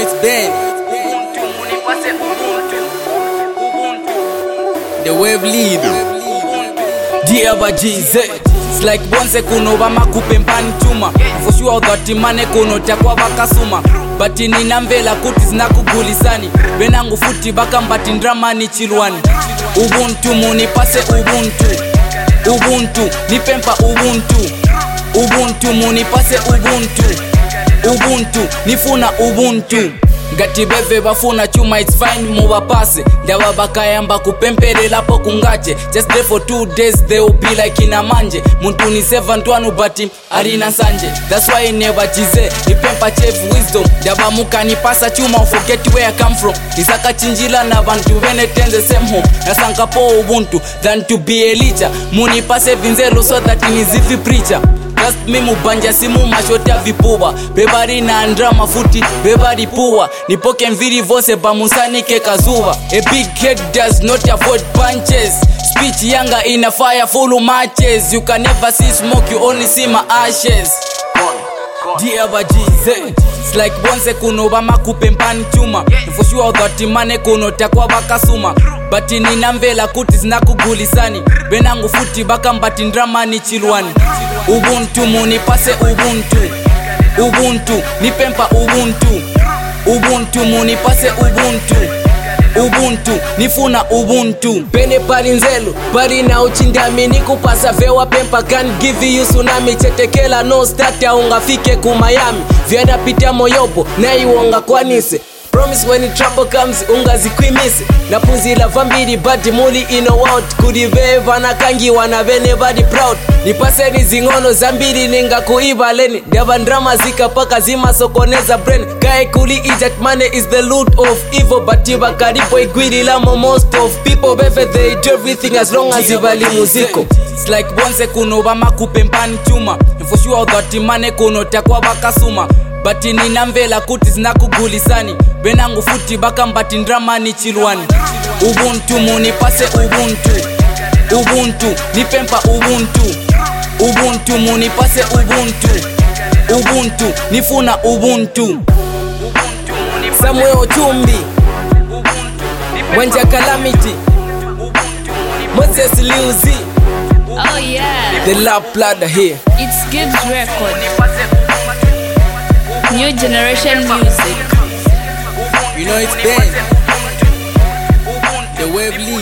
it's Ben. The wave lead. Diaba GZ. It's like bonse kuno bama kupempani chuma. For sure that mane kuno takwa bakasuma. But ninamvela kuti zinakugulisani. Benangu futi baka mbati ndrama ni chilwani. Ubuntu munipase ubuntu. Ubuntu nipempa ubuntu. Ubuntu munipase ubuntu. Ubuntu nifuna ubuntu. Ngati beve bafuna chuma it's fine mubapase. Ndawa bakayamba kupempere lapo kungache. Just there for 2 days they will be like inamanje. Muntu ni 7 twanu bati arina sanje. That's why I never chize. Nipempa chef wisdom. Ndaba muka nipasa chuma forget where I come from. Nisaka chinjila na bantu wene tenze same home. Nasanka po ubuntu than to be a leader. Munipase vinzelo so that inizifi preacher. Just me mubanja simu mashotea vipuwa. Bebari na andra mafuti, bebari puwa. Nipoke mviri vose bamusani kekazuwa. A big head does not avoid punches. Speech yanga in a fire full of matches. You can never see smoke, you only see my ashes. Diaba GZ. It's like bonse kuno bama kupempani chuma. For sure that mane kuno takwa bakasuma. But ninamvela kuti zinakugulisani. Benangu futi baka mbati ndrama ni chilwani. Ubuntu munipase ubuntu. Ubuntu nipempa ubuntu. Ubuntu munipase ubuntu. Ubuntu nifuna ubuntu. Pene palinzelu pali na uchindami nikupasa vewa pempa can give you tsunami. Chetekela no starter ungafike ku Miami. Vyada pita moyopo na iwonga kwanise. Promise when the trouble comes ungazikwimise. Napunzila vambiri but muli ino out. Kudiveva na kangi wana vene body proud. Nipaseni zingono zambiri ninga kuiba leni. Deva ndrama zika paka zima sokoneza brain. Kai kuli ijat money is the loot of evil. But iba karipo igwiri lamo most of people. Befe they do everything as long as ibali muziko. It's like bonse kuno bama kupempani chuma. For sure that mane kuno takwa bakasuma. But ninamvela kuti zinakugulisani. Benangu futi baka mbati ndrama ni chilwani. Ubuntu munipase ubuntu. Ubuntu nipempa ubuntu. Ubuntu munipase ubuntu. Ubuntu nifuna ubuntu. Samuel Ochumbi Wanja Calamity Moses Liuzi. Oh yeah, The Love Platter here. it's Gibbs Record. New generation music. You know it's Ben. The wave lead.